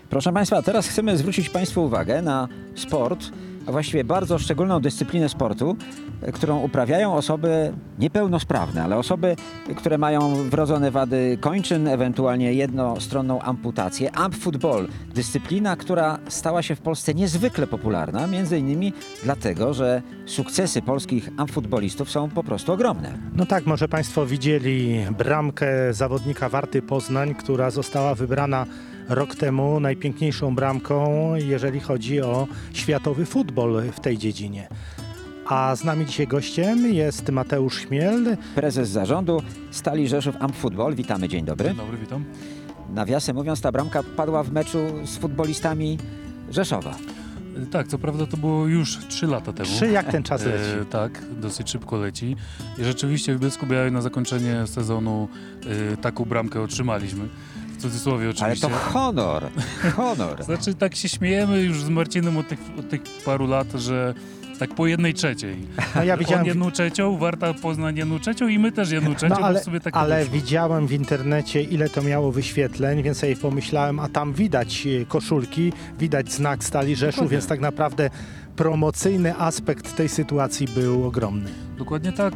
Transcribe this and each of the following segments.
Proszę Państwa, teraz chcemy zwrócić Państwu uwagę na sport, a właściwie bardzo szczególną dyscyplinę sportu, którą uprawiają osoby niepełnosprawne, ale osoby, które mają wrodzone wady kończyn, ewentualnie jednostronną amputację. Ampfootball, dyscyplina, która stała się w Polsce niezwykle popularna, między innymi dlatego, że sukcesy polskich ampfootballistów są po prostu ogromne. No tak, może Państwo widzieli bramkę zawodnika Warty Poznań, która została wybrana rok temu najpiękniejszą bramką, jeżeli chodzi o światowy futbol w tej dziedzinie. A z nami dzisiaj gościem jest Mateusz Chmiel. Prezes zarządu Stali Rzeszów Ampfootball. Witamy, dzień dobry. Dzień dobry, witam. Nawiasem mówiąc, ta bramka padła w meczu z futbolistami Rzeszowa. Tak, co prawda to było już 3 lata temu. Jak ten czas leci? Tak, dosyć szybko leci. I rzeczywiście w Bielsku-Białej na zakończenie sezonu taką bramkę otrzymaliśmy. W cudzysłowie oczywiście. Ale to honor. Znaczy tak się śmiejemy już z Marcinem od tych paru lat, że tak po 1/3. No ja widziałem... On 1/3, Warta Poznań 1/3 i my też 1/3, No, bo sobie tak ale wyszło. widziałem w internecie, ile to miało wyświetleń, więc sobie pomyślałem, a tam widać koszulki, widać znak Stali Rzeszów, Dokładnie. więc tak naprawdę promocyjny aspekt tej sytuacji był ogromny. Dokładnie tak.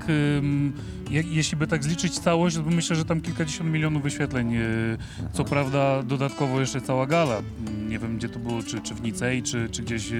Jeśli by tak zliczyć całość, to myślę, że tam kilkadziesiąt milionów wyświetleń. Co prawda dodatkowo jeszcze cała gala. Nie wiem, gdzie to było, czy w Nicei, czy gdzieś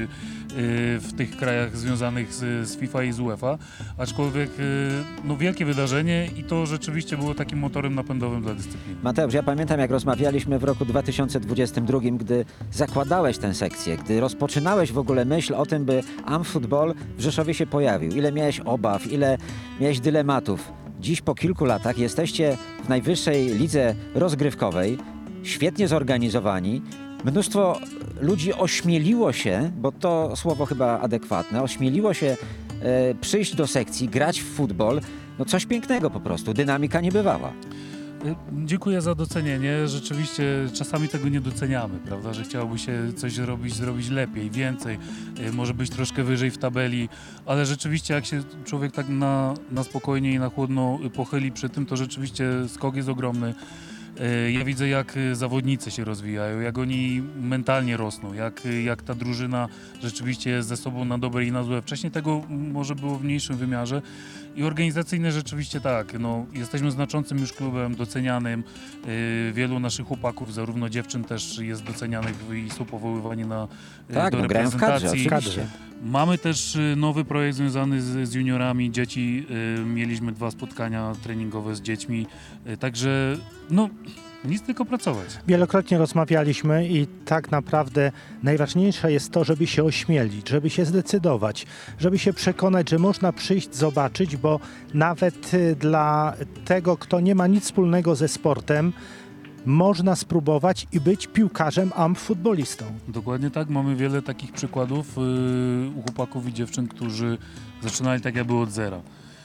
w tych krajach związanych z FIFA i z UEFA. Aczkolwiek no, wielkie wydarzenie i to rzeczywiście było takim motorem napędowym dla dyscypliny. Mateusz, ja pamiętam, jak rozmawialiśmy w roku 2022, gdy zakładałeś tę sekcję, gdy rozpoczynałeś w ogóle myśl o tym, by Ampfootball w Rzeszowie się pojawił. Ile miałeś obaw, ile miałeś dylematów. Dziś po kilku latach jesteście w najwyższej lidze rozgrywkowej, świetnie zorganizowani. Mnóstwo ludzi ośmieliło się, bo to słowo chyba adekwatne, ośmieliło się przyjść do sekcji, grać w futbol. No coś pięknego po prostu, dynamika niebywała. Dziękuję za docenienie. Rzeczywiście czasami tego nie doceniamy, prawda, że chciałoby się coś zrobić lepiej, więcej, może być troszkę wyżej w tabeli, ale rzeczywiście jak się człowiek tak na spokojnie i na chłodno pochyli przy tym, to rzeczywiście skok jest ogromny. Ja widzę, jak zawodnicy się rozwijają, jak oni mentalnie rosną, jak ta drużyna rzeczywiście jest ze sobą na dobre i na złe. Wcześniej tego może było w mniejszym wymiarze i organizacyjnie rzeczywiście tak. No, jesteśmy znaczącym już klubem, docenianym. Wielu naszych chłopaków, zarówno dziewczyn też jest docenianych i są powoływani Tak, do no, grają w reprezentacji. kadrze, oczywiście. Mamy też nowy projekt związany z juniorami dzieci. Mieliśmy 2 spotkania treningowe z dziećmi. Także no nic, tylko pracować. Wielokrotnie rozmawialiśmy i tak naprawdę najważniejsze jest to, żeby się ośmielić, żeby się zdecydować, żeby się przekonać, że można przyjść, zobaczyć, bo nawet dla tego, kto nie ma nic wspólnego ze sportem, można spróbować i być piłkarzem, ampfutbolistą. Dokładnie tak. Mamy wiele takich przykładów u chłopaków i dziewczyn, którzy zaczynali tak jakby od zera.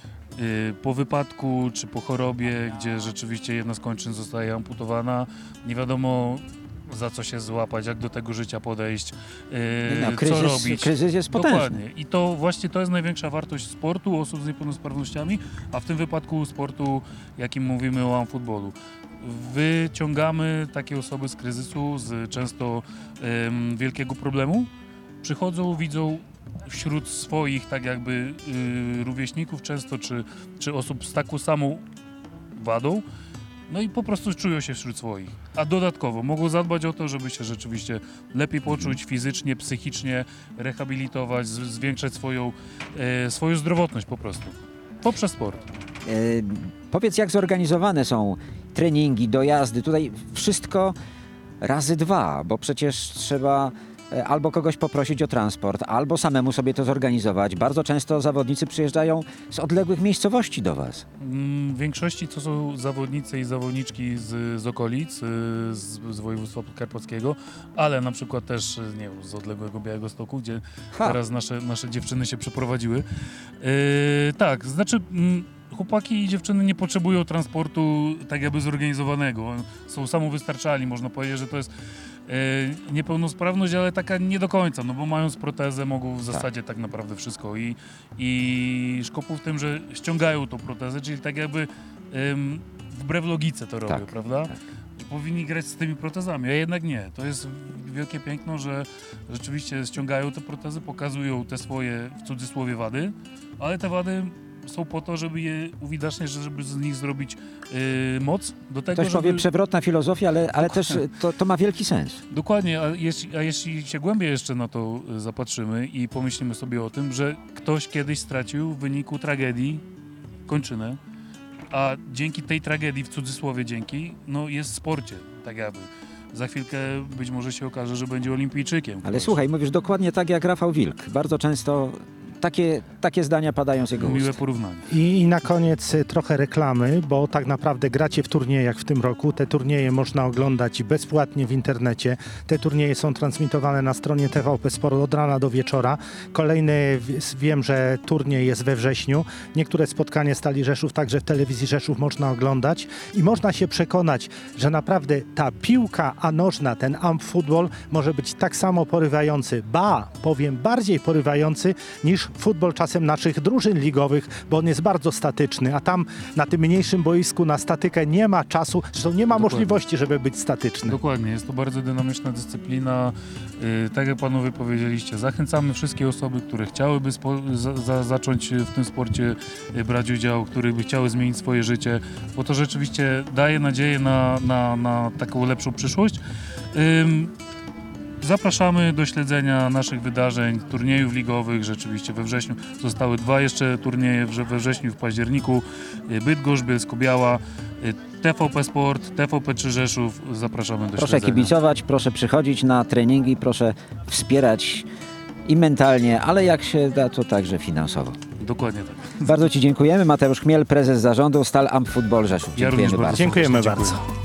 Po wypadku czy po chorobie, gdzie rzeczywiście jedna z kończyn zostaje amputowana, nie wiadomo za co się złapać, jak do tego życia podejść, co robić. Kryzys jest potężny. Dokładnie. I to właśnie to jest największa wartość sportu, osób z niepełnosprawnościami, a w tym wypadku sportu, jakim mówimy o ampfootballu. Wyciągamy takie osoby z kryzysu, z często wielkiego problemu. Przychodzą, widzą wśród swoich tak jakby rówieśników często, czy osób z taką samą wadą, no i po prostu czują się wśród swoich. A dodatkowo mogą zadbać o to, żeby się rzeczywiście lepiej poczuć fizycznie, psychicznie, rehabilitować, zwiększać swoją zdrowotność po prostu. Poprzez sport. Powiedz, jak zorganizowane są treningi, dojazdy, tutaj wszystko razy 2, bo przecież trzeba albo kogoś poprosić o transport, albo samemu sobie to zorganizować. Bardzo często zawodnicy przyjeżdżają z odległych miejscowości do was. W większości to są zawodnicy i zawodniczki z okolic, z województwa podkarpackiego, ale na przykład też nie wiem, z odległego Białegostoku, gdzie teraz nasze dziewczyny się przeprowadziły. Tak, znaczy chłopaki i dziewczyny nie potrzebują transportu tak jakby zorganizowanego. Są samowystarczalni, można powiedzieć, że to jest niepełnosprawność, ale taka nie do końca, no bo mając protezę mogą w zasadzie tak naprawdę wszystko i szkopuł w tym, że ściągają tą protezę, czyli tak jakby wbrew logice to robią, prawda? powinni grać z tymi protezami, a jednak nie. To jest wielkie piękno, że rzeczywiście ściągają te protezy, pokazują te swoje, w cudzysłowie, wady, ale te wady są po to, żeby je uwidaczniać, żeby z nich zrobić moc do tego, Ktoś żeby... powie przewrotna filozofia, ale też to ma wielki sens. Dokładnie, a jeśli się głębiej jeszcze na to zapatrzymy i pomyślimy sobie o tym, że ktoś kiedyś stracił w wyniku tragedii kończynę, a dzięki tej tragedii, w cudzysłowie dzięki, no jest w sporcie, tak jakby. Za chwilkę być może się okaże, że będzie olimpijczykiem. Ale ktoś. słuchaj, mówisz dokładnie tak jak Rafał Wilk. Bardzo często takie zdania padają z jego Miłe ust. porównanie. I na koniec trochę reklamy, bo tak naprawdę gracie w turniejach w tym roku. Te turnieje można oglądać bezpłatnie w internecie. Te turnieje są transmitowane na stronie TVP Sport od rana do wieczora. Kolejny, wiem, że turniej jest we wrześniu. Niektóre spotkania Stali Rzeszów także w telewizji Rzeszów można oglądać i można się przekonać, że naprawdę ta piłka nożna, ten AMF-futbol może być tak samo porywający, powiem bardziej porywający niż futbol czasem naszych drużyn ligowych, bo on jest bardzo statyczny, a tam na tym mniejszym boisku na statykę nie ma czasu, zresztą nie ma możliwości, żeby być statyczny. Dokładnie, jest to bardzo dynamiczna dyscyplina. Tak jak panowie powiedzieliście, zachęcamy wszystkie osoby, które chciałyby zacząć w tym sporcie brać udział, które by chciały zmienić swoje życie, bo to rzeczywiście daje nadzieję na taką lepszą przyszłość. Zapraszamy do śledzenia naszych wydarzeń, turniejów ligowych. Rzeczywiście we wrześniu zostały 2 jeszcze turnieje, we wrześniu i w październiku. Bydgoszcz, Bielsko-Biała, TVP Sport, TVP3 Rzeszów. Zapraszamy do Proszę śledzenia. kibicować, proszę przychodzić na treningi, proszę wspierać i mentalnie, ale jak się da, to także finansowo. Dokładnie tak. Bardzo Ci dziękujemy. Mateusz Chmiel, prezes zarządu Stal AMF Futbol Rzeszów. Ja również Dziękujemy bardzo. Dziękujemy serdecznie bardzo.